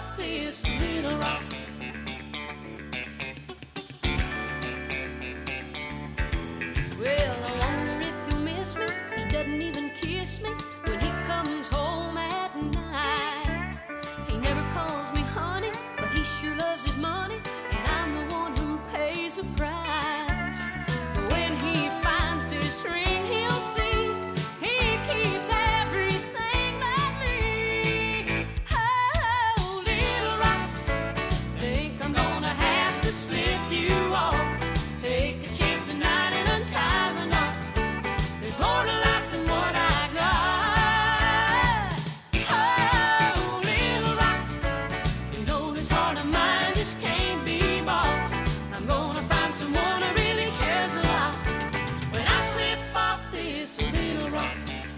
off this little rock. Well, I wonder if he'll miss me. He doesn't even kiss me when he comes home at night. He never calls me honey, but he sure loves his money, and I'm the one who pays the price. But when he finds this ring, he'll see he keeps everything but me. Oh, little rock, think I'm gonna have to slip you off. Take a chance tonight and untie the knot. There's more to life than what I got. Oh, little rock, you know this heart of mine just can't be bought. I'm gonna find someone who really cares a lot when I slip off this little rock.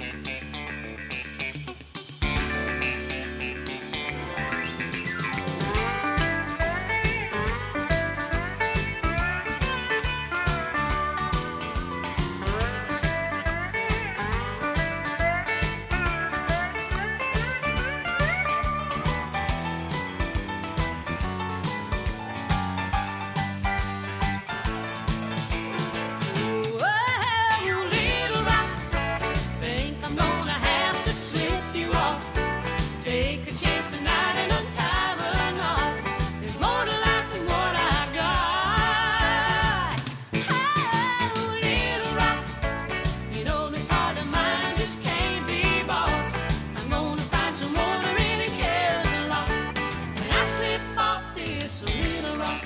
Oh, little rock, think I'm gonna have to slip you off. Take a chance tonight and untie the knot. There's more to life than what I got. Oh, little rock, you know this heart of mine just can't be bought. I'm gonna find someone who really cares a lot when I slip off this little rock.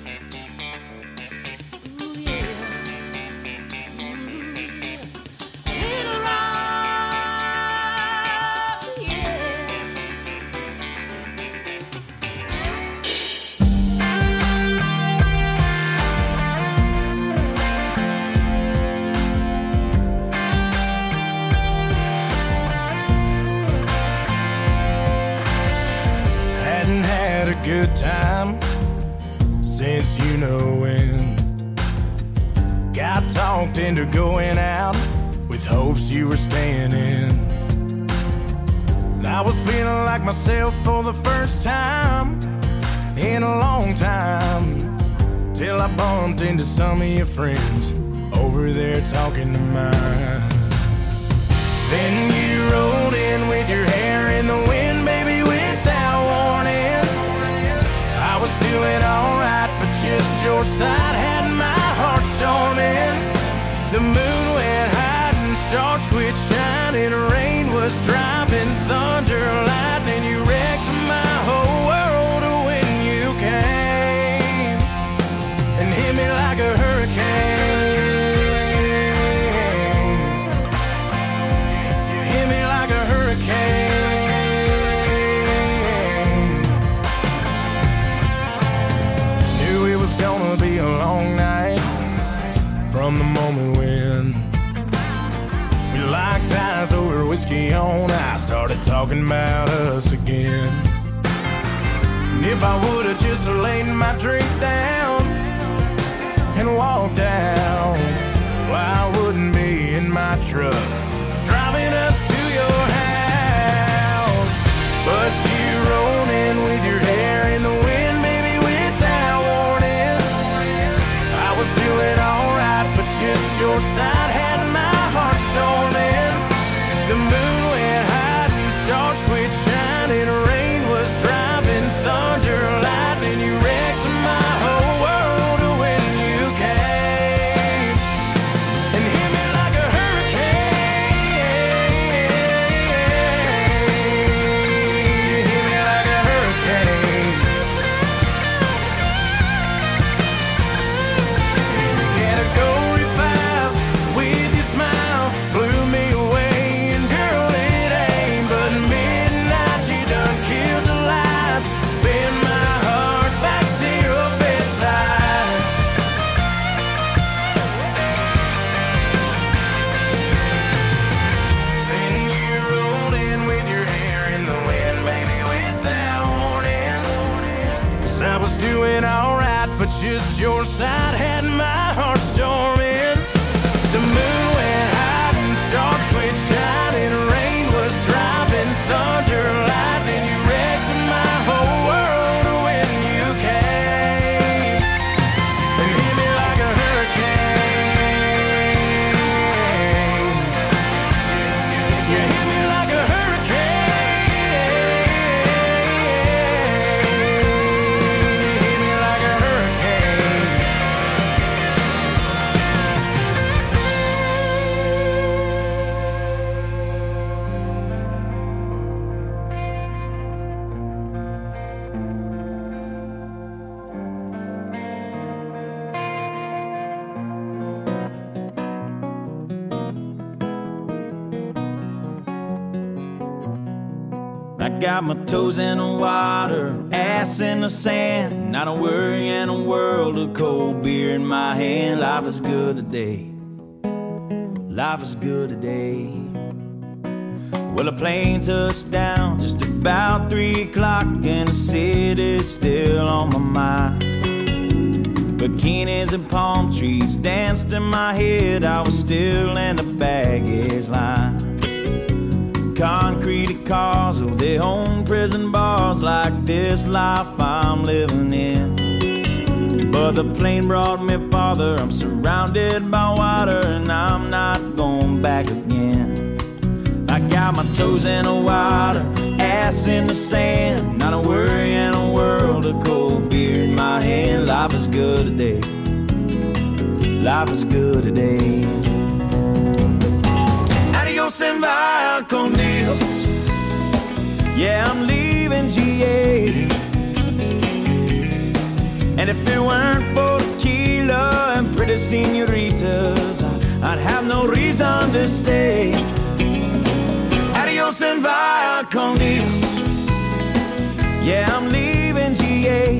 Ooh, yeah. Little rock, yeah. Hadn't had a good time since you know when. Got talked into going out with hopes you were staying in. I was feeling like myself for the first time in a long time, till I bumped into some of your friends over there talking to mine. Then you rolled in with your hair in the wind, baby, without warning. I was doing alright, but just your side had my heart storming. The moon went hide and stars quit shining. Rain was driving, thunder, lightning. You wrecked my whole world when you came and hit me like a hurricane. You hit me like a hurricane. Knew it was gonna be a long night from the moment when we locked eyes over whiskey on ice, started talking about us again. And if I would've just laid my drink down and walked out, well, I wouldn't be in my truck driving us to your house. But you rolled in with your hair in the wind, baby, without warning. I was doing alright, but just your side had my heart storming. The moon went hide and stars quit shining. Rain was driving, thunder, lightning. You wrecked my whole world when you came and hit me like a hurricane. Hit me like a hurricane. Category 5 with your smile blew me away, and girl, it ain't but midnight. You done killed the lights, bend my heart back to your bedside. Then you rolled in with your hair in the wind, baby, without warning. 'Cause I was doing alright, but just your side had my heart storming. The moon went hide and stars quit shining. Rain was driving, thunder, lightning. You wrecked my whole world got my toes in the water, ass in the sand, not a worry in a world of cold beer in my hand. Life is good today. Life is good today. Well, a plane touched down just about 3 o'clock, and the city's still on my mind. Bikinis and palm trees danced in my head. I was still in the baggage line. Concrete cars, oh, they own prison bars like this life I'm living in. But the plane brought me farther. I'm surrounded by water, and I'm not going back again. I got my toes in the water, ass in the sand, not a worry in a world of cold beer in my hand. Life is good today. Life is good today. Adios and via con Dios. Yeah, I'm leaving GA. And if it weren't for tequila and pretty senoritas, I'd have no reason to stay. Adios and via con Dios. Yeah, I'm leaving GA.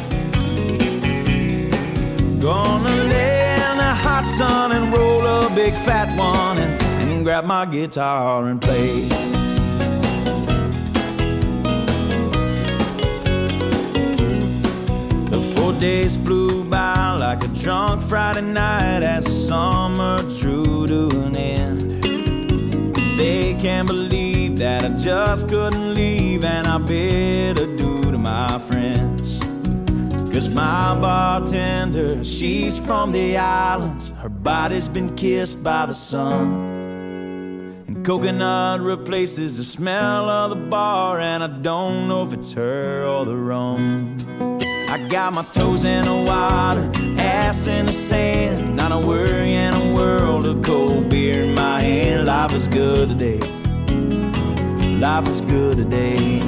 Gonna lay in the hot sun and roll a big fat one and grab my guitar and play. The 4 days flew by like a drunk Friday night as the summer drew to an end. They can't believe that I just couldn't leave, and I bid adieu to my friends. 'Cause my bartender, she's from the islands. Her body's been kissed by the sun. And coconut replaces the smell of the bar, and I don't know if it's her or the rum. I got my toes in the water, ass in the sand, not a worry in a world of cold beer in my hand. Life is good today. Life is good today.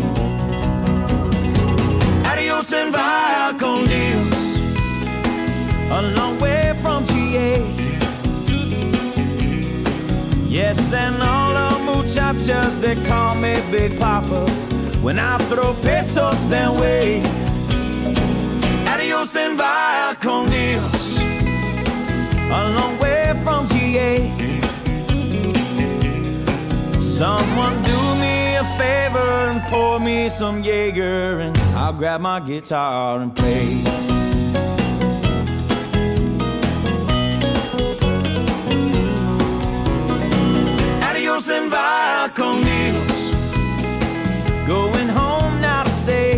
Adios and via con Dios. A long way from GA. Yes, and all the muchachas, they call me Big Papa when I throw pesos their way. Adios and via con Dios. A long way from GA. Someone do me a favor and pour me some Jaeger, and I'll grab my guitar and play. Adios and via con Dios. Going home now to stay.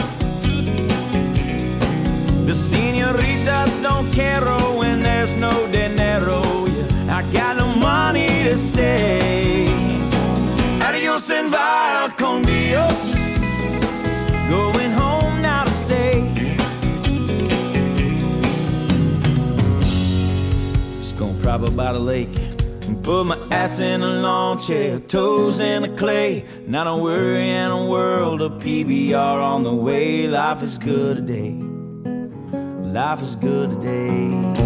The senoritas don't care when there's no dinero. Yeah, I got no money to stay. Adios and via con Dios. Going home now to stay. Just gonna prop up by the lake and put my ass in a lawn chair, toes in the clay. Not a worry in a world of PBR on the way. Life is good today. Life is good today.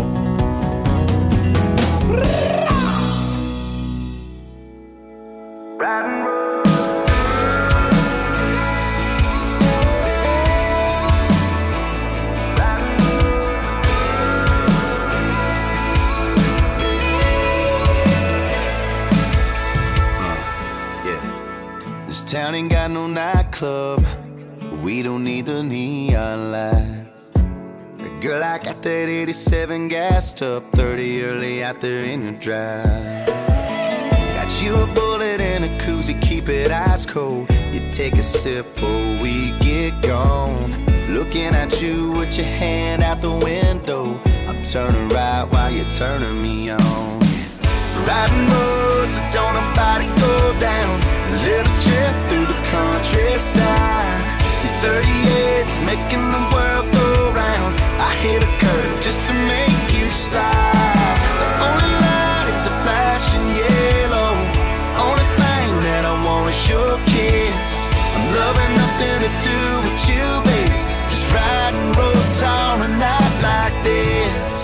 This town ain't got no nightclub. We don't need the neon lights. Girl, I got that 87 gassed up, 30 early out there in the drive. Got you a bullet and a koozie, keep it ice cold. You take a sip before we get gone. Looking at you with your hand out the window. I'm turning right while you're turning me on. Riding roads that don't nobody go down. A little trip through the countryside. These 38's making the world go round. I hit a curve just to make you slide. The only light is a flashing yellow. Only thing that I want is your kiss. I'm loving nothing to do with you, baby. Just riding roads on a night like this.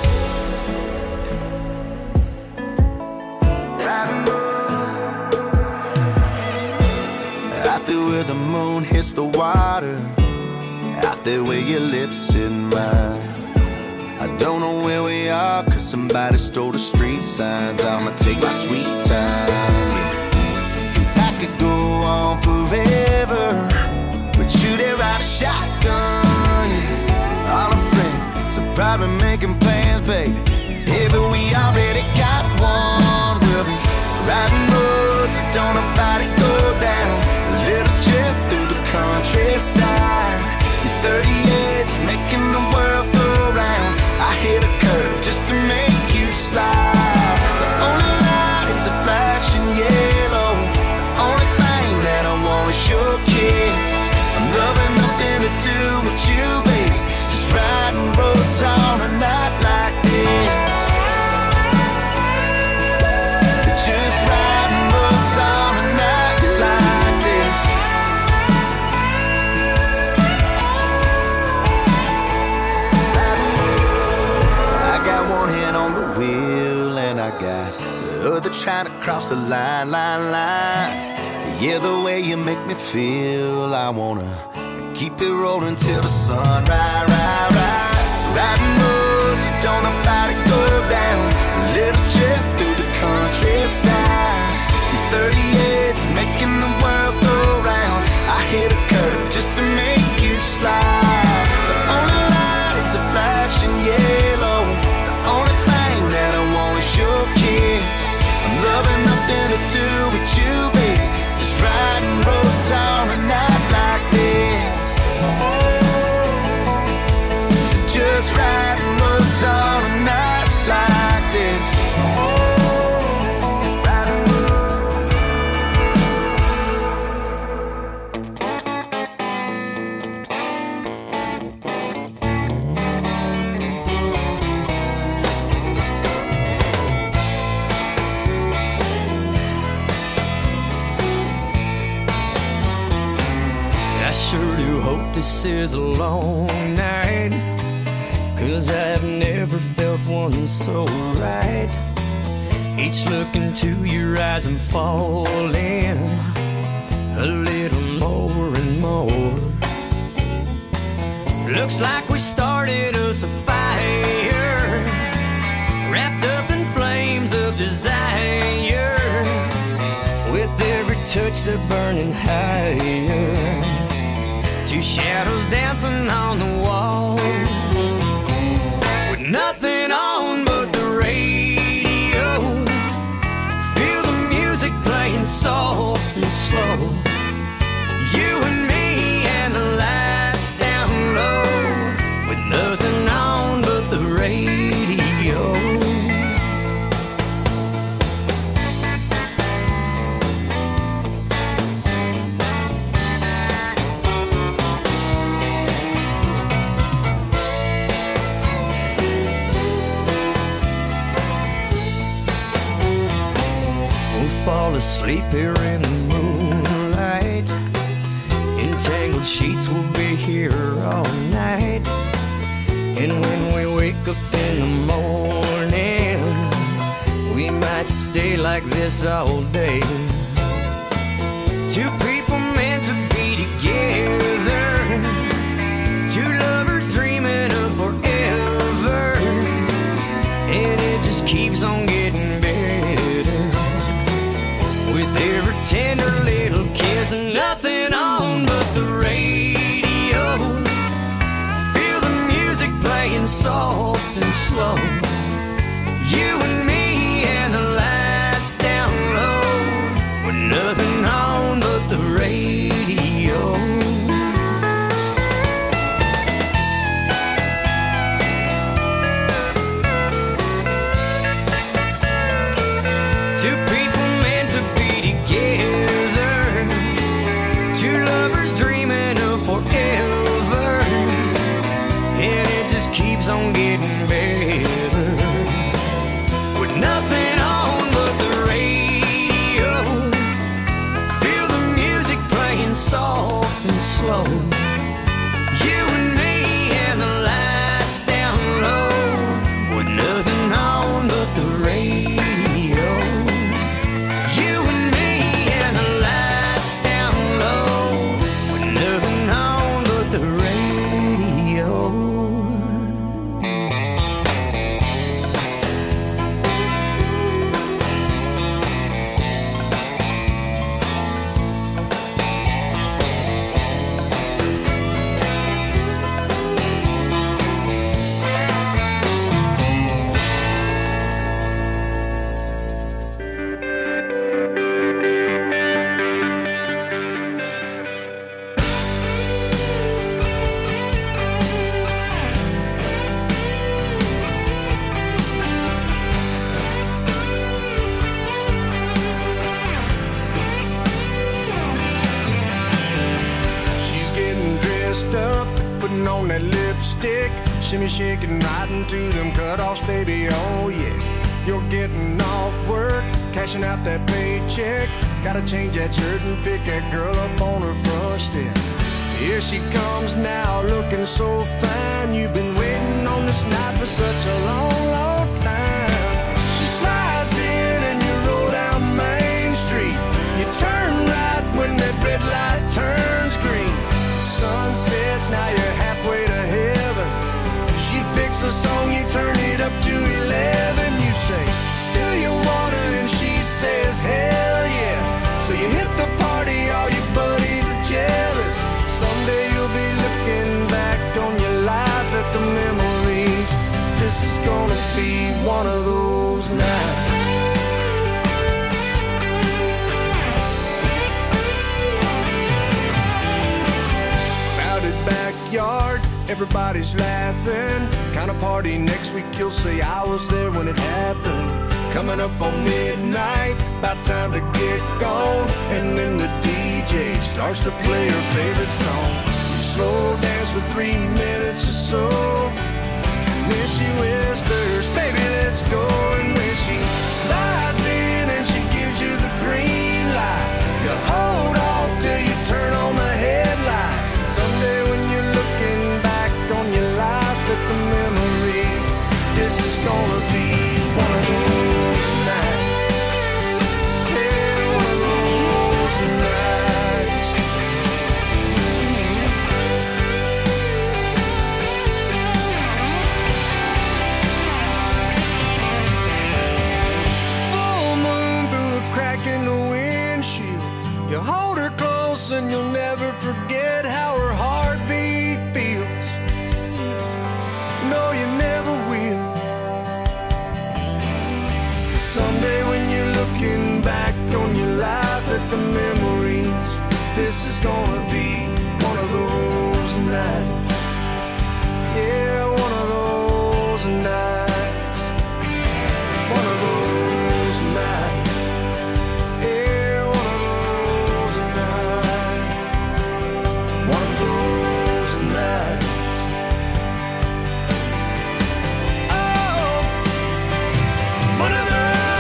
Riding roads out there where the moon hits the water, out there where your lips in mine. I don't know where we are, cause somebody stole the street signs. I'ma take my sweet time, yeah. Cause I could go on forever, but you there ride a shotgun, yeah. All our friends are probably making plans, baby. Yeah, but we already got one. We'll be riding roads that don't nobody go down, a little trip through the countryside. These 38's making the world go round. I hit a curve just to make you slide. The only light is a flashing yellow. The only thing that I want is your kiss. I'm loving nothing to do with you, baby. Just riding roads on a night like this. Just riding roads on a night like this. I got one hand on the wheel and I got the other trying to cross the line. Yeah, the way you make me feel, I wanna keep it rolling till the sun rise. Riding roads that don't nobody go down, a little trip through the countryside. These 38's making the world go round. I hit a curve just to make you slide. The only light is a flashing yellow. The only thing that I want is your kiss. I'm loving nothing to do with you, baby. Just riding roads on a night like this. Just riding roads on a night like this. I sure do hope this is a long night, cause I've never felt one so right. Each look into your eyes I'm falling a little more and more. Looks like we started us a fire, wrapped up in flames of desire. With every touch they're burning higher, two shadows dancing on the wall, with nothing on but the radio. Feel the music playing soft and slow. You and me and the lights down low, with nothing on but the radio. Fall asleep here in the moonlight, entangled sheets will be here all night. And when we wake up in the morning, we might stay like this all day. Two people meant to be together, two lovers dreaming of forever, and it just keeps on getting better. With every tender little kiss and nothing on but the radio. Feel the music playing soft and slow. You and me and the lights down low, with nothing on but the radio. Two people meant to be together, two lovers dreaming of forever, and it just keeps on getting better. With nothing on but the radio, feel the music playing soft and slow. You and me and the lights down low, with nothing on but the radio. You and me and the lights down low, dressed up, putting on that lipstick, shimmy shaking right into them cutoffs, baby, oh yeah. You're getting off work, cashing out that paycheck, gotta change that shirt and pick that girl up on her front step. Here she comes now, looking so fine. You've been waiting on this night for such a long, long time. She slides in and you roll down Main Street. You turn right when that red light turns green. The sun sets, now you're halfway to heaven. She picks a song, you turn it up to 11. You say, do you want it? And she says, hell yeah. So you hit the party, all your buddies are jealous. Someday you'll be looking back on your life at the memories. This is gonna be one of those nights. Crowded backyard, everybody's laughing. Kind of party next week, you'll say I was there when it happened. Coming up on midnight, about time to get gone. And then the DJ starts to play her favorite song. You slow dance for 3 minutes or so, and then she whispers, baby, let's go. And when she slides in and she gives you the green light, you hold off till you turn on the headlights. Someday when you're looking back on your life at the memories, this is gonna be one of those nights. Yeah, one of those nights. Full moon through a crack in the windshield. You hold her close and you'll never forget how her heartbeat feels. No, you never will. Someday when you're looking back on your life at the memories, this is gonna be one of those nights. Yeah, one of those nights. One of those nights. Yeah, one of those nights. One of those nights. Oh, one of those.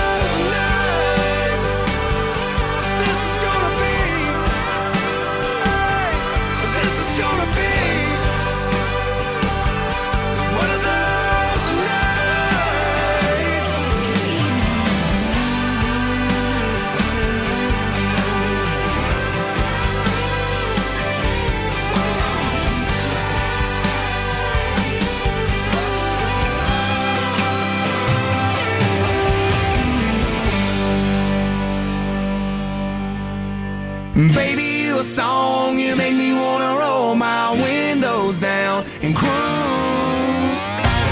Baby, you a song, you make me wanna roll my windows down and cruise.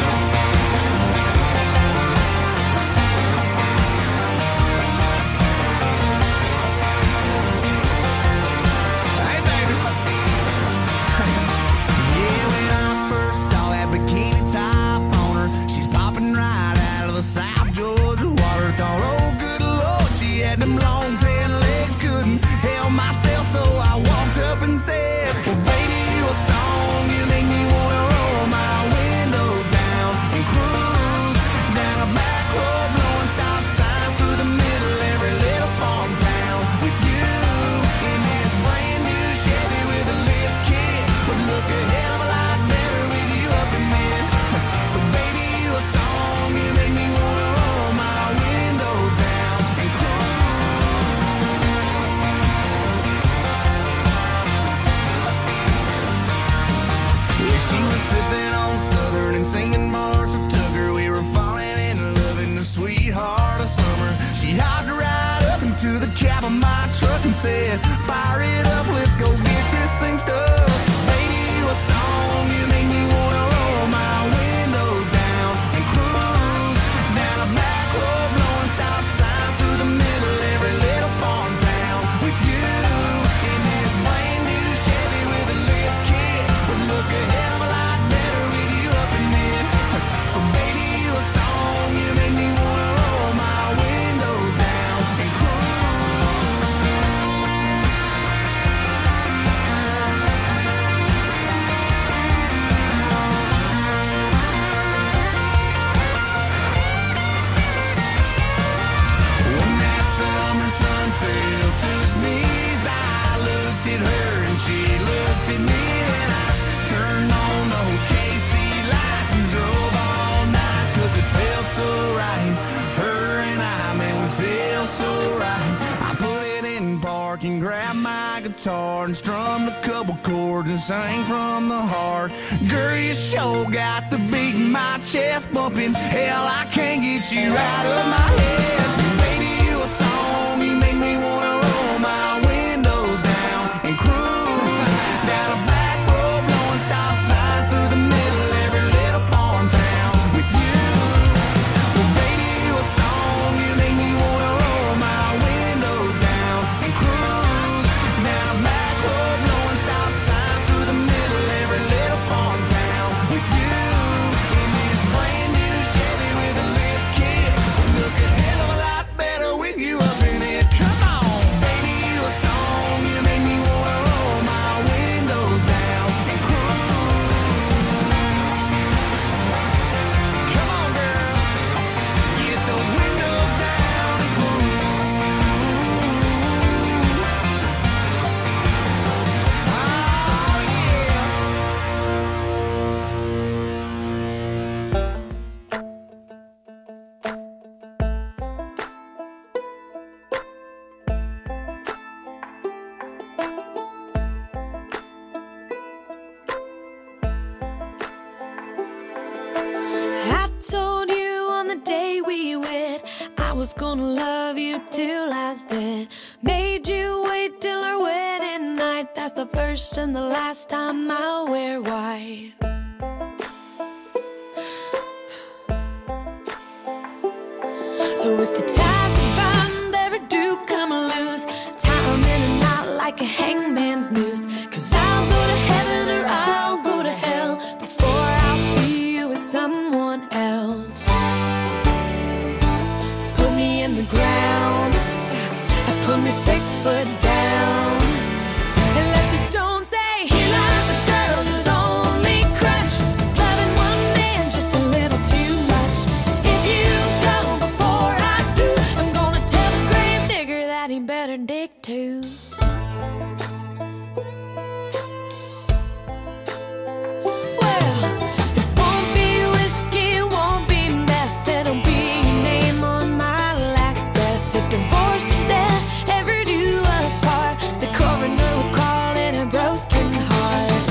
Hey, baby. Yeah, when I first saw that bikini top on her, she's popping right out of the South Georgia water. Thought, oh, good Lord, she had them long tan legs, couldn't help myself, so I walked up and said, well, baby, you a song, you make me wanna roll my windows down and cruise down a back road, blowing stop signs through the middle every little farm town. With you in this brand new Chevy with a lift kit, would look a hell of a lot better with you up in it. So baby, you a song, you make me wanna roll my windows down and cruise. She was sipping on Southern and singing Marshall Tucker. We were falling in love in the sweetheart of summer. She hopped right up into the cab of my truck and said, fire it up, let's go get this thing stuck. Baby, you a song, you make me wanna roll my windows down and cruise down a back road, blowing stop signs through the middle every little farm town. With you in this brand new Chevy with a lift kit, would look a hell of a lot better with you up in it. So baby, you a song, you make me wanna roll my windows down and cruise. guitar and strummed a couple chords and sang from the heart. Girl, you sure got the beat in my chest bumping. Hell, I can't get you out of my head. Baby, you a song, you make me wanna roll my windows down and cruise down a back road, blowing stop signs through the middle of every little farm town with you. Well, baby, you a song, you make me wanna roll my windows down and cruise down a back road, blowing stop signs through the middle of every little farm town with you. In this brand new Chevy with a lift kit, look a hell of a lot better with you up in it. Come on, baby, you a song, you make me wanna roll my windows down and cruise. Come on, girl, get those windows down and cruise. Oh, yeah. I told you on the day we wed I was gonna love you till I was dead. Made you wait till our wedding night. That's the first and the last time I'll wear white. So if the ties are bound ever do come loose, tie 'em in a knot like a hangman's noose. 'Cause I'll go to heaven or I'll go to hell before I'll see you with someone else. Put me in the ground, put me 6 foot down, and let the stone say, here lies a girl whose only crutch is loving one man just a little too much. If you go before I do, I'm gonna tell the grave digger that he better dig too. Well, it won't be whiskey, it won't be meth, it'll be your name on my last breath. If divorce and death ever do us part, the coroner will call it a broken heart.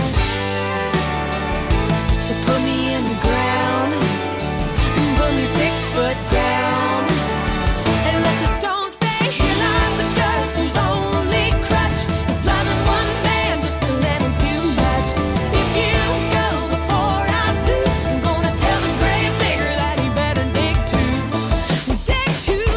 So put me in the ground and put me 6 foot down, and let the stone say, here lies the girl whose only crutch is loving one man just a little too much. If you go before I do, I'm gonna tell the grave digger that he better dig too. Dig too.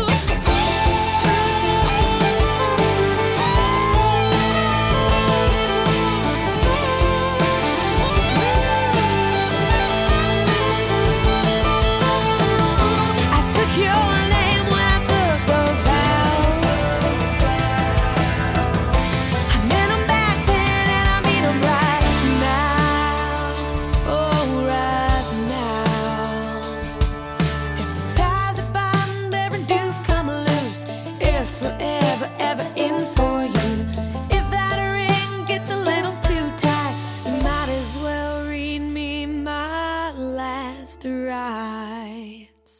I took your name when I took those vows. I meant 'em back then and I mean 'em right now. Oh, right now. If the ties are bound ever do come loose, if forever ever ends for you, if that ring gets a little too tight, you might as well read me my last rites.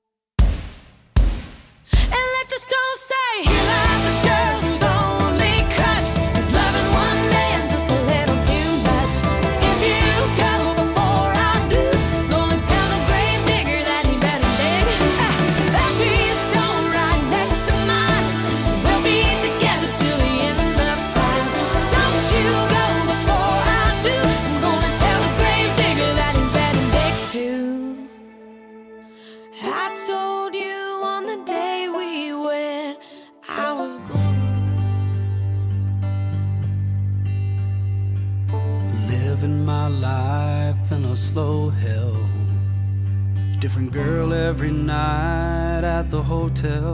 And let the stone say, here lies a girl whose only crutch is loving one man just a little too much. If you go before I do, gonna tell the grave digger that he better dig. There'll be a stone right next to mine. We'll be together till the end of time. Don't you go before I do, I'm gonna tell the grave digger that he better dig too. I told you on the day we wed I was gonna. Living my life in a slow hell. Different girl every night at the hotel.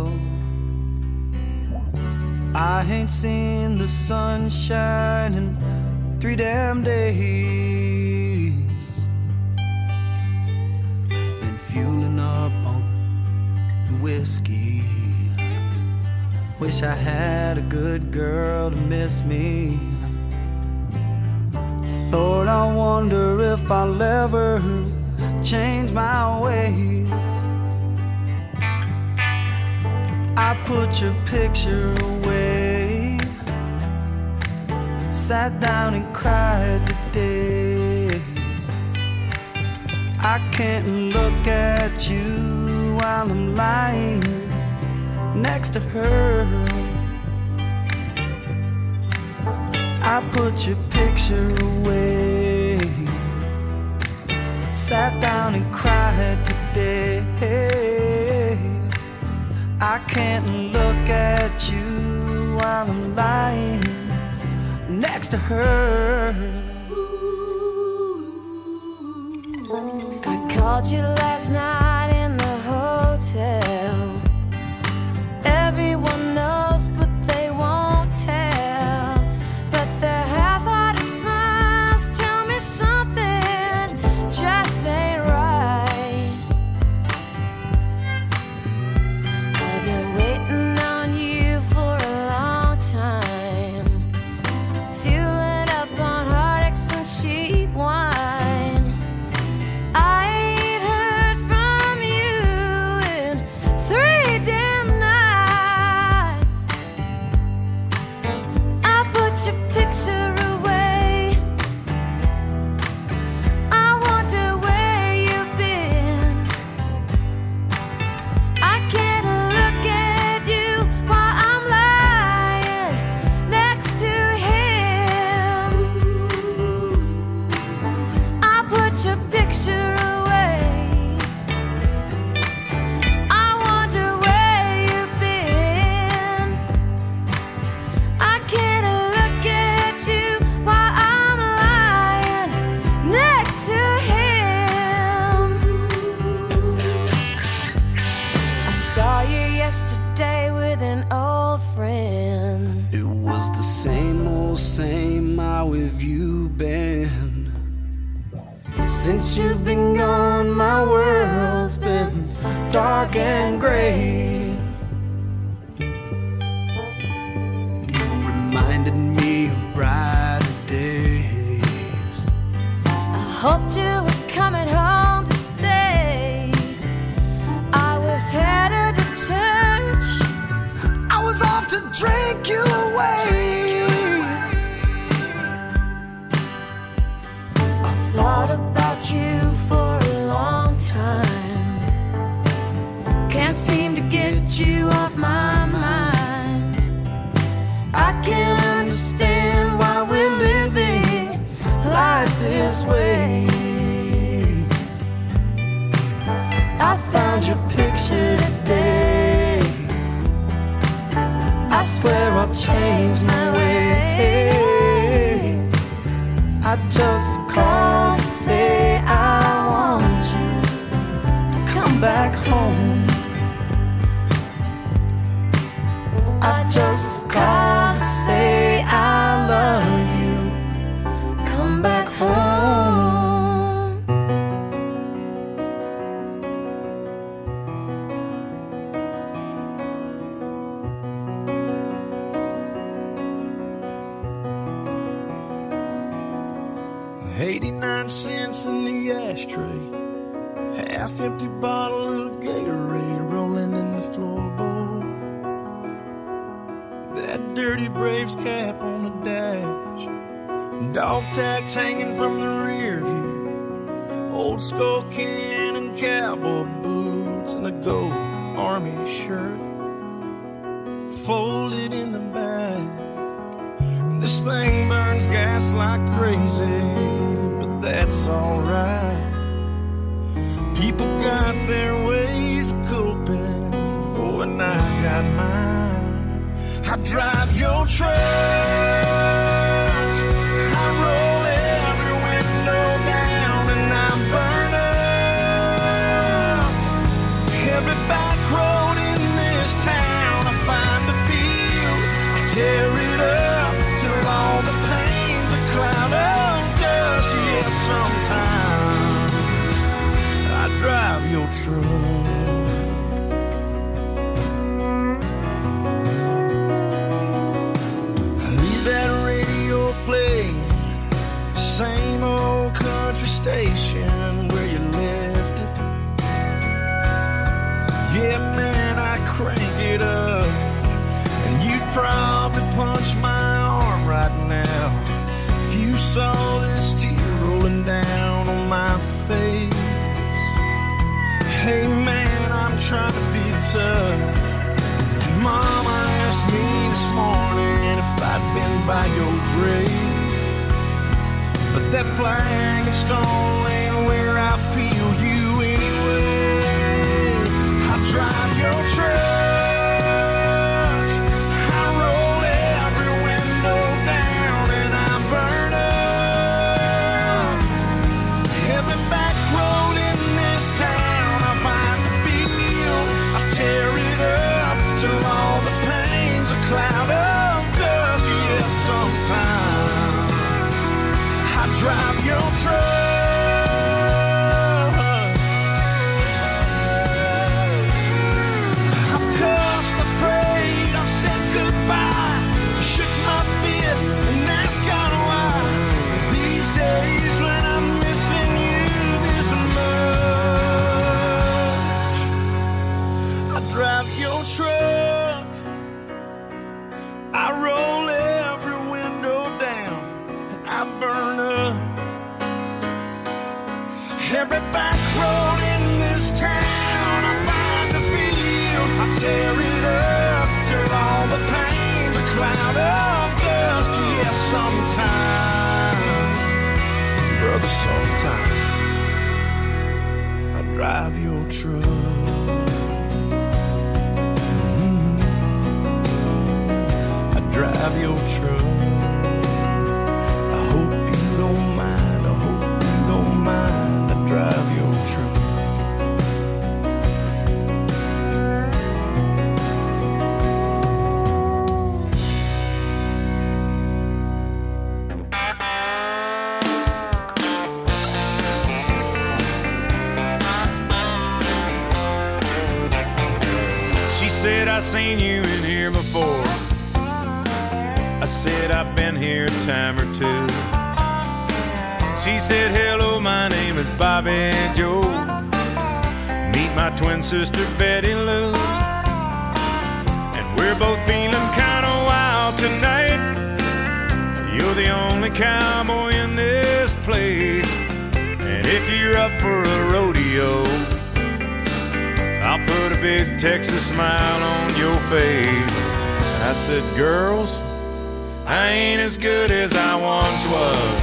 I ain't seen the sun shine in 3 damn days. Been fueling up on whiskey. Wish I had a good girl to miss me. Lord, I wonder if I'll ever change my ways. I put your picture away sat down and cried today. I can't look at you while I'm lying next to her. I put your picture away, sat down and cried today. I can't look at you while I'm lying next to her. I called you last night in the hotel. Everyone knows, but they won't tell. But their half-hearted smiles tell me something just ain't right. I've been waiting on you for a long time, fueling up on heartaches and cheap wine. I ain't heard from you in 3 damn nights. I put your picture away. I wonder where you've been. I can't look at you while I'm lying next to him. I put your picture away. I wonder where you've been. I can't look at you while I'm lying next to him. I saw you yesterday with an old friend. It was the same old same. How have you been? Since you've been gone, my world's been dark and gray. You reminded me of brighter days. I hoped you were coming home to stay. I was headed to church. I was off to drink you away. I thought about you for a long time. Can't seem to get you off my mind. I can't understand why we're living life this way. I found your picture today. I swear I'll change my ways. I just called to say I want you to come back home. I just called to say I love you. Come back home. $0.89 in the ashtray, half-empty bottle of Gatorade rolling in the floorboard. That dirty Braves cap on the dash, dog tags hanging from the rear view, old skull can and cowboy boots, and a gold army shirt folded in the back. This thing burns gas like crazy, but that's alright. People got their ways of coping, oh, and I got mine. I drive your truck, I roll every window down, and I burn up every back road in this town. I find a field, I tear it up till all the pain's a cloud of dust. Yes, sometimes I drive your truck. I leave that radio playing, same old country station where you left it. Yeah, man, I crank it up, and you'd probably punch my arm right now saw this tear rolling down on my face. Hey man, I'm trying to be tough. And Mama asked me this morning if I'd been by your grave. But that flag and stone ain't where I feel you anyway. I drive your truck, I roll every window down, and I burn up every back road in this town. I find the field, I tear it up till all the pain's a cloud of dust. Yes, sometimes I drive your truck. I've cussed, I prayed, I've said goodbye, shook my fist and asked God why. These days when I'm missing you this much, I drive your truck, I roll every window down, and I burn up every back road in this town. I find the field, I tear it up till all the pain's a cloud of dust. Yes, sometimes, brother, sometimes I drive your truck. I drive your truck. I hope you don't mind, I hope you don't mind. I drive your truck. She said, I seen you in here before. I said, I've been here a time or two. She said, hello, my name is Bobby Joe. Meet my twin sister, Betty Lou. And we're both feeling kind of wild tonight. You're the only cowboy in this place. And if you're up for a rodeo, I'll put a big Texas smile on your face. I said, girls, I ain't as good as I once was.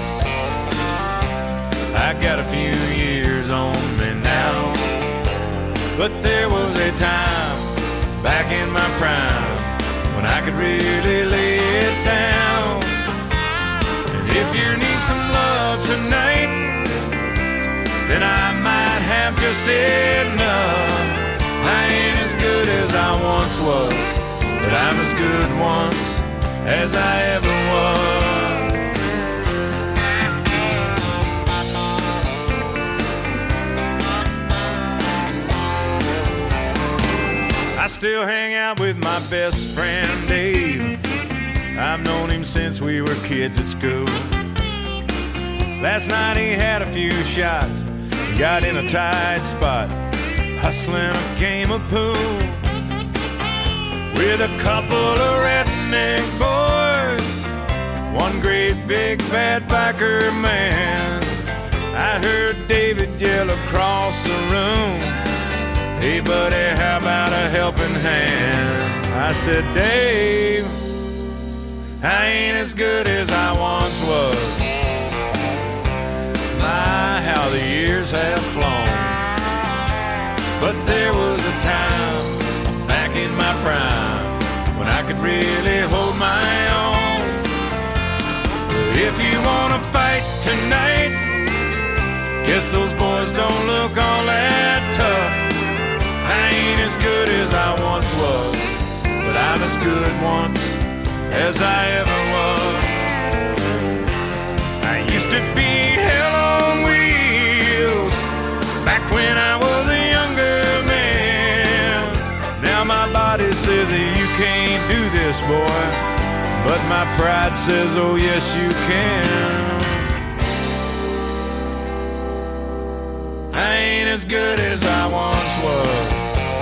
I got a few years on me now, but there was a time back in my prime when I could really lay it down. And if you need some love tonight, then I might have just enough. I ain't as good as I once was, but I'm as good once as I ever was. I still hang out with my best friend Dave. I've known him since we were kids at school. Last night he had a few shots, got in a tight spot, hustling a game of pool with a couple of redneck boys, one great big bad biker man. I heard David yell across the room, hey buddy, how about a helping hand? I said, Dave, I ain't as good as I once was. My, how the years have flown. But there was a time back in my prime when I could really hold my own. If you wanna fight tonight, guess those boys don't look all that tough. I ain't as good as I once was, but I'm as good once as I ever was. I used to be hell on wheels back when I was a younger man. Now my body says that you can't do this, boy, but my pride says, oh yes you can. I ain't as good as I once was.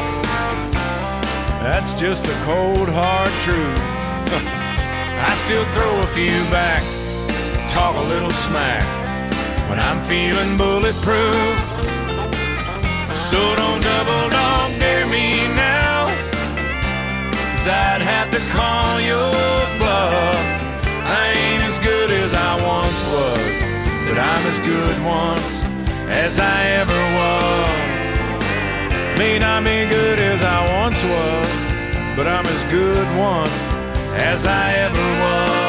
That's just the cold hard truth. I still throw a few back, talk a little smack when I'm feeling bulletproof. So don't double dog dare me now, 'cause I'd have to call your bluff. I ain't as good as I once was, but I'm as good once as I ever was. May not be good as I once was, but I'm as good once as I ever was.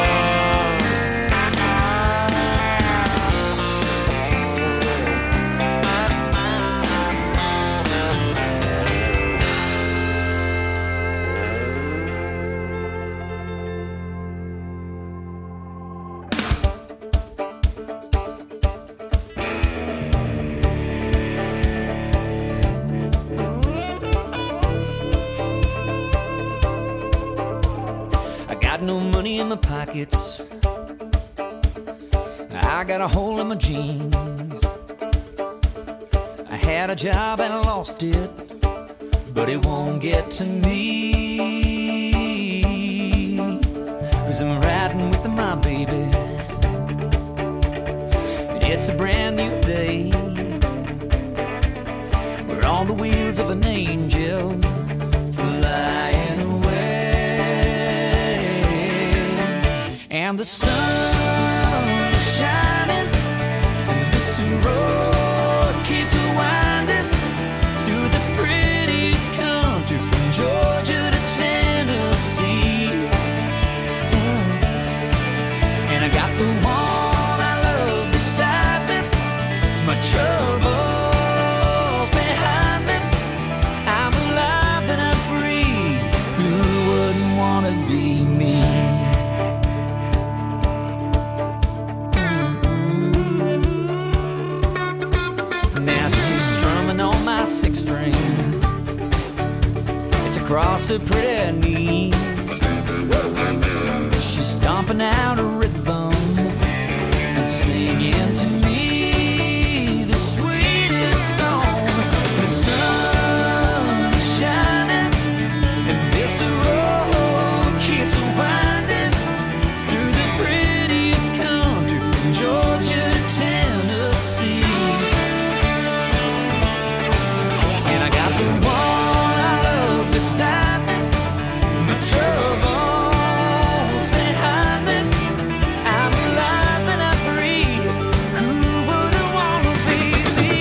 No money in my pockets, I got a hole in my jeans. I had a job and I lost it, but it won't get to me, 'cause I'm riding with my baby. It's a brand new day, we're on the wheels of an angel flying away. And the sun is shining, and this road keeps winding through the prettiest country from Georgia to Tennessee. And I got the one I love beside me, my troubles behind me. I'm alive and I'm free, who wouldn't want to be me? Six string, it's across her pretty knees. She's stomping out a rhythm and singing to me the sweetest song. The sun is shining, and this road keeps winding through the prettiest country from Georgia to Tennessee. Beside me, my troubles behind me. I'm alive and I'm free. Who wouldn't want to be me?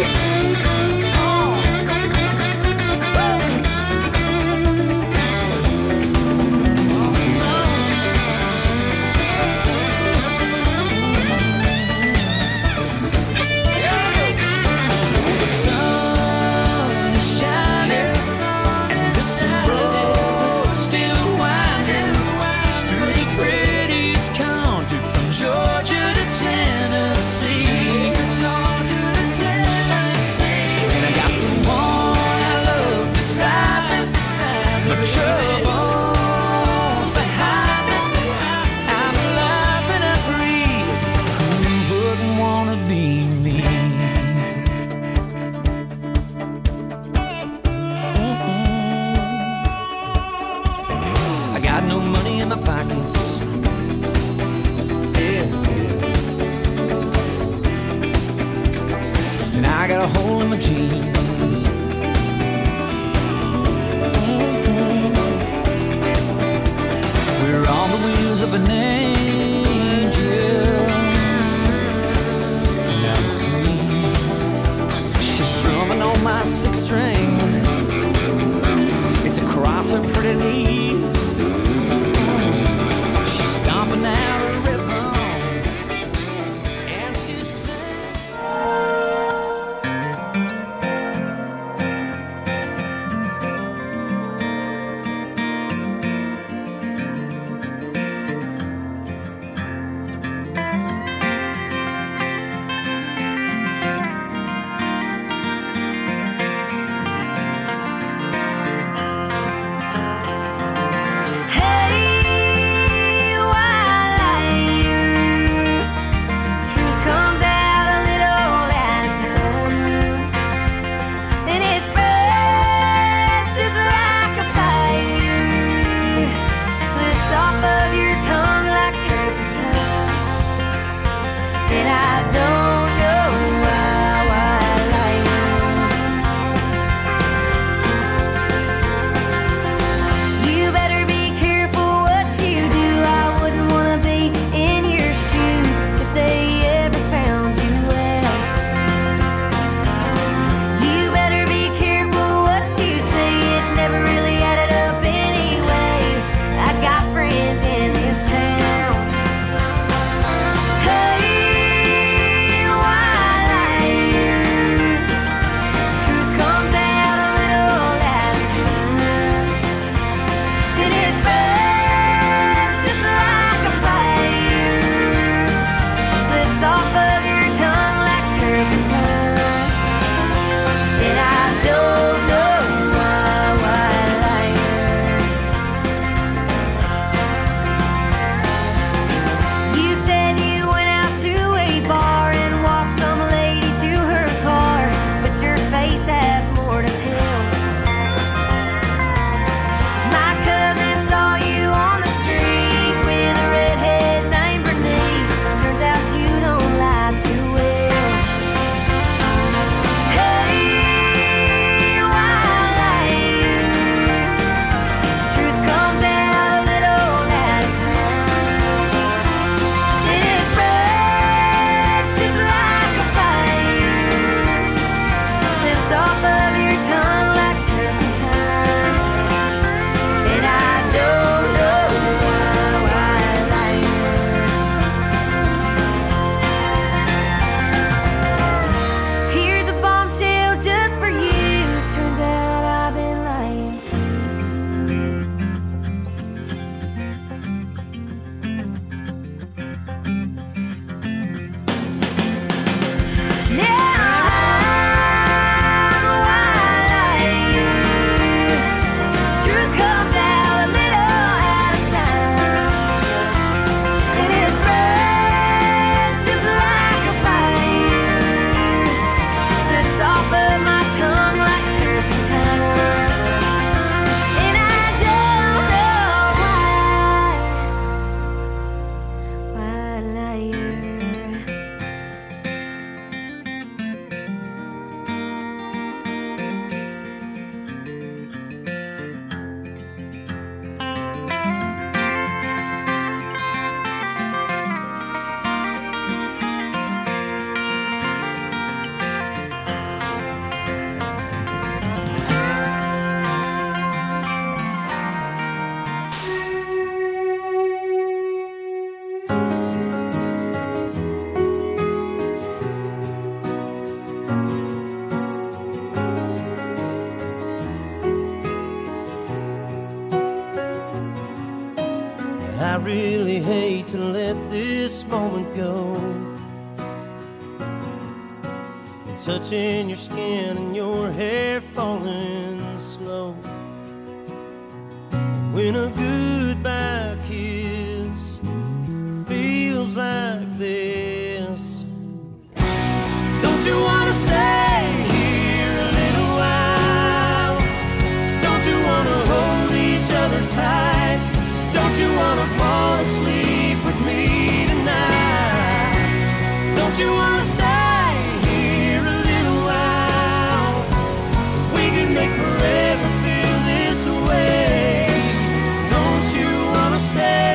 The sun is shining, troubles behind me. I'm alive and I'm free. Who wouldn't want to be me? I got no money in my pockets. Yeah. And I got a hole in my jeans. We're on the wheels of an angel. Now she's strumming on my six string. It's across her pretty knees. She's stomping out a rhythm, and she's singing. I really hate to let this moment go. And touching your skin and your hair falling slow. When a goodbye kiss feels like this. Don't you wanna stay here a little while? Don't you wanna hold each other tight? Don't you wanna fall asleep with me tonight? Don't you wanna stay here a little while? We can make forever feel this way. Don't you wanna stay?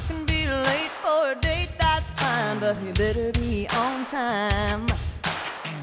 But you better be on time.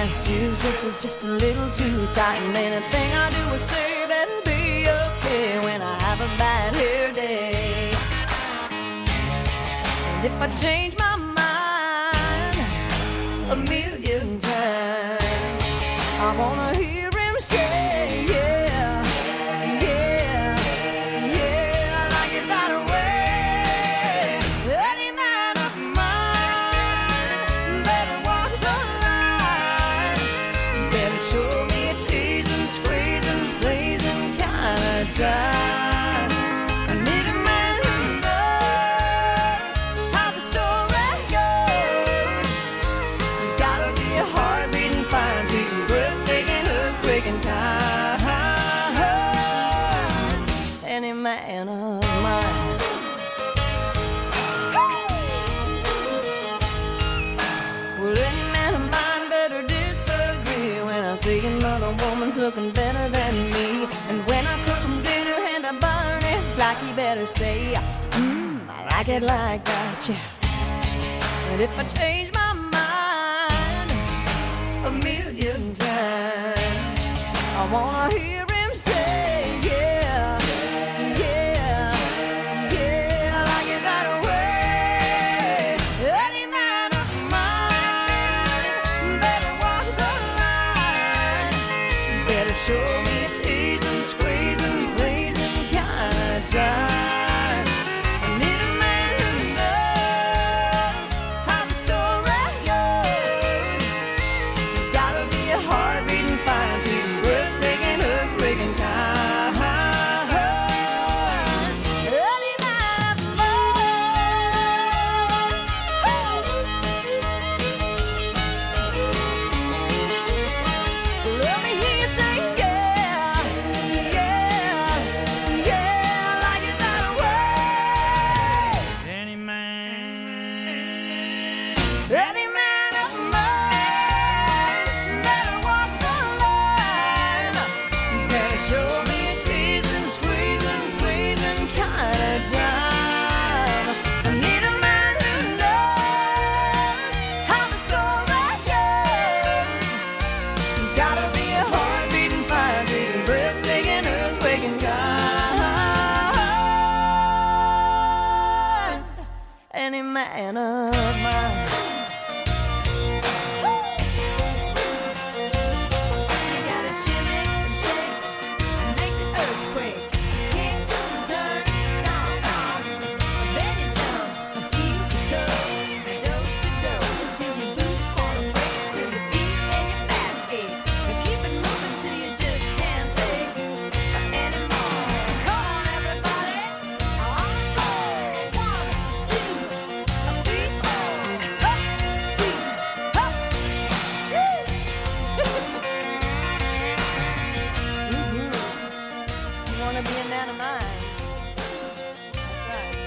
nice shoes, dresses just a little too tight, and anything I do or say better be okay when I have a bad hair day. And if I change my mind a million times, I wanna hear him say, yeah, yeah, yeah, like it that way. Any man of mine better walk the line, better show me a teasing, squeezing, blazing kind of time. I need a man who knows how the story goes. He's gotta be a heart-beating, fine-tuning, breathtaking, earthquaking kind. Any man of mine. Well, any man of mine better disagree when I see another woman's looking better than me. And when I cook him dinner and I burn it, like he better say, I like it like that, yeah. And if I change my mind a million times, I wanna hear him say, yeah, yeah, yeah, I like it that way. Any man of mine better walk the line, better show me a teasing, squeezing, blazing kind of time. I need a man who knows how the story goes. He's gotta be a heart-beating, fine-tuning, breathtaking, earthquaking kind. Any man of mine. Let me hear you say, yeah, yeah, yeah, I like it that way. Any man. Any man of mine better walk the line, better show me a teasing, squeezing, pleasing kind of time. I need a man who knows how the story goes. He's gotta be a heart-beating, fire-beating, breathtaking, earthquaking kind. Any man of mine. You gotta shimmy, shake, make the earthquake. Kick, turn, stomp, then you jump, feel the toe, dose to dose, until your boots wanna break, till your feet and your back ache. But keep it moving till you just can't take anymore. Come on, everybody, on the floor. 1, 2, 3, 4. Up, 2, up. You wanna be a man of mine? That's right.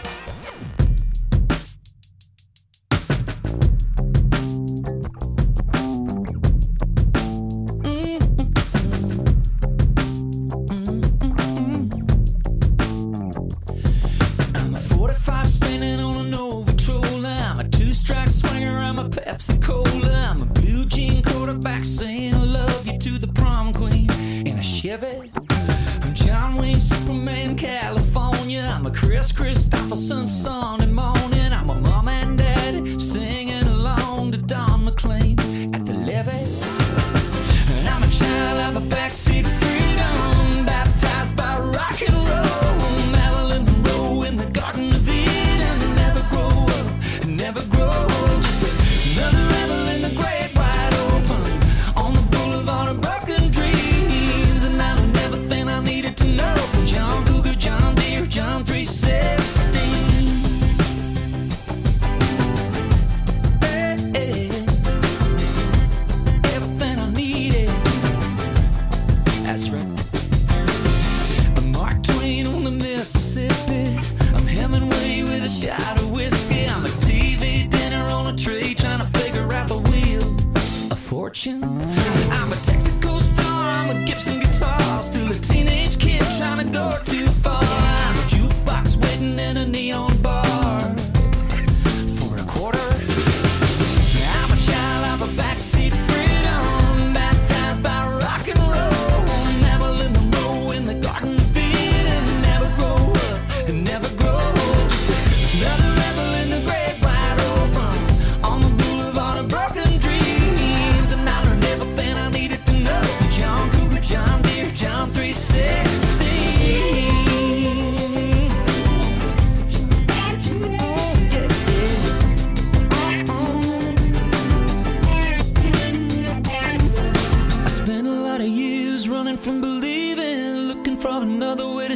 I'm a 45 spinning on an old patroller. I'm a 2-strike swinger. I'm a Pepsi Cola. I'm a blue jean quarterback saying I love you to the prom queen in a Chevy. I'm John Wayne, Superman, California. I'm a Chris Christopherson Sunday morning. I'm a mom and daddy singing along to Don McLean at the levee. And I'm a child of a backseat freedom, baptized by rock and roll. Marilyn Monroe in the Garden of Eden. Never grow up, never grow old. Just another rebel in the great wide open, on the boulevard of broken dreams. And I learned everything I needed to know from John Cougar, John Deere, John 316. Hey, hey. Everything I needed. That's right. I'm Mark Twain on the Mississippi. I'm Hemingway with a shot of whiskey. I'm a TV dinner on a tray trying to figure out the wheel of fortune. I'm a Texaco star. I'm a Gibson guitar. Still a teenage kid trying to go too far. I'm a jukebox waiting in a neon bar for a quarter. I'm a child of a backseat freedom,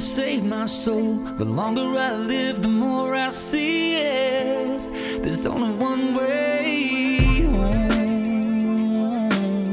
saved my soul. The longer I live, the more I see it. There's only one way home.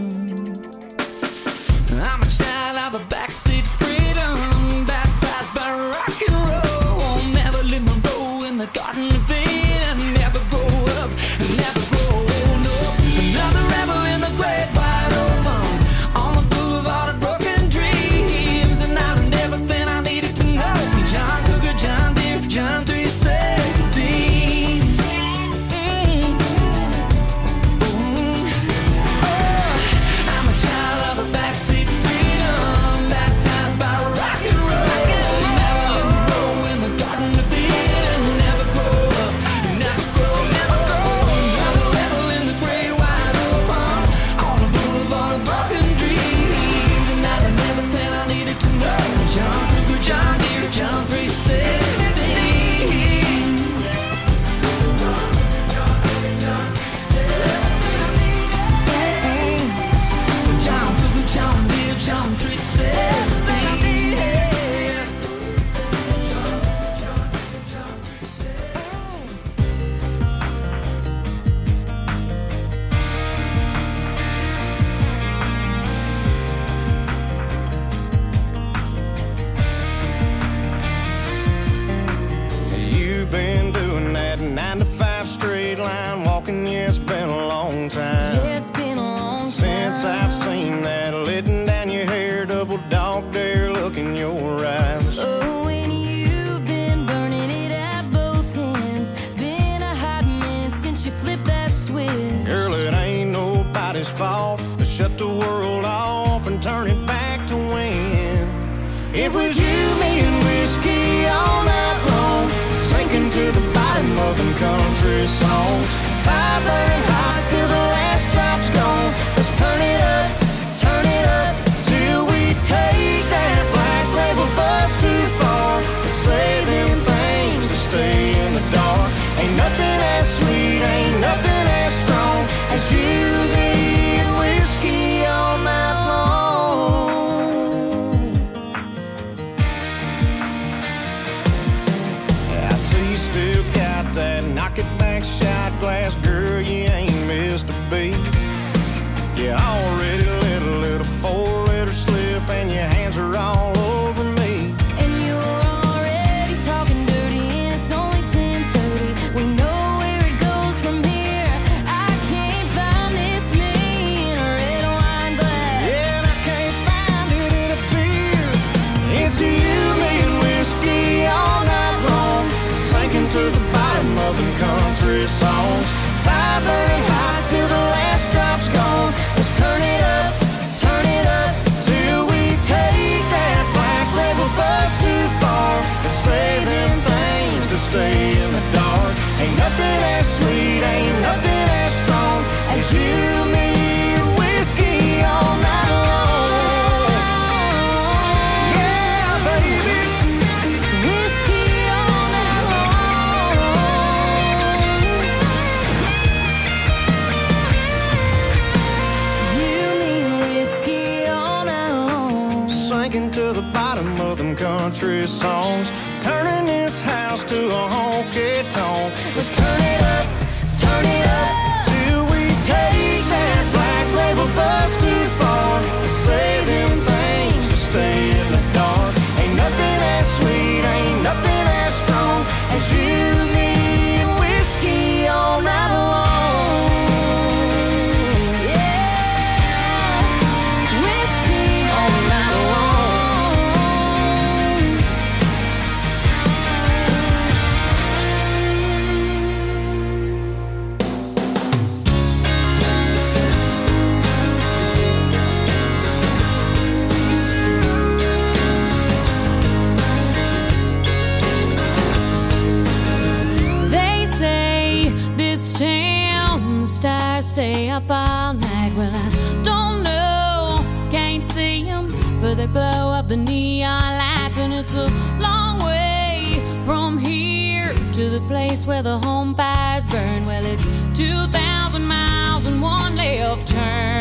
I'm a child of the backseat freedom, baptized by rock and roll. Never live my role in the Garden of Eden. Never grow up, never grow old. No, another rebel in the great wide open, on the boulevard of broken dreams. And I learned everything I needed to know from John Cougar, John Deere, John 3:16. I'm a child of the backseat freedom, baptized by rock and roll. Never grow in the Garden of Eden. Never grow up, never grow, never grow. Another level in the great wide open, on the boulevard of broken dreams. And I learned everything I needed to know. John Cougar, John Deere, John 3:16. John Cougar, John Deere, John 3:16. You've been doing that 9 to 5 straight line walking, yeah, it's been a long time. It's been a long time Since I've seen that letting down your hair, double dog dare look in your eyes. Oh, and you've been burning it at both ends. Been a hot minute since you flipped that switch. Girl, it ain't nobody's fault to shut the world off and turn it back to when it was you, me, and whiskey all night long, sinking to the bottom of them country songs. Fire burning hot till the last drop's gone. Let's turn it up till we take that black label bus too far. Say them things to stay in the dark. Ain't nothing as sweet, ain't nothing as strong as you, me, and whiskey all night long. I see you still got that knock it back shot glass, girl, you ain't missed a beat. You already let a little 4-letter slip and your hands are all over me. And you're already talking dirty, and it's only 10:30. We know where it goes from here. I can't find this me in a red wine glass. Yeah, and I can't find it in a beer. It's you, me, and whiskey all night long, sinking to the bottom of them country songs. Fire burning hot till the last drop's gone. Let's turn it up till we take that black label bus too far. Let's say them things to stay in the dark. Ain't nothing as sweet, ain't nothing as strong as you, me, and whiskey all night long. Yeah, baby. Whiskey all night long. You mean whiskey all night long. Sinking to the bottom of them country songs, turning this house to a honky tonk. Let's turn it up till we take that black label bus too far. Say them things to stay in the dark. Ain't nothing as sweet, ain't nothing as strong as you, me, and whiskey all night long. Yeah, whiskey All night long. They say this town stars stay up all night. Well, I don't know, can't see 'em for the glow of the neon lights. And it's a long way from here to the place where the home fires burn. Well, it's 2,000 miles and one left turn.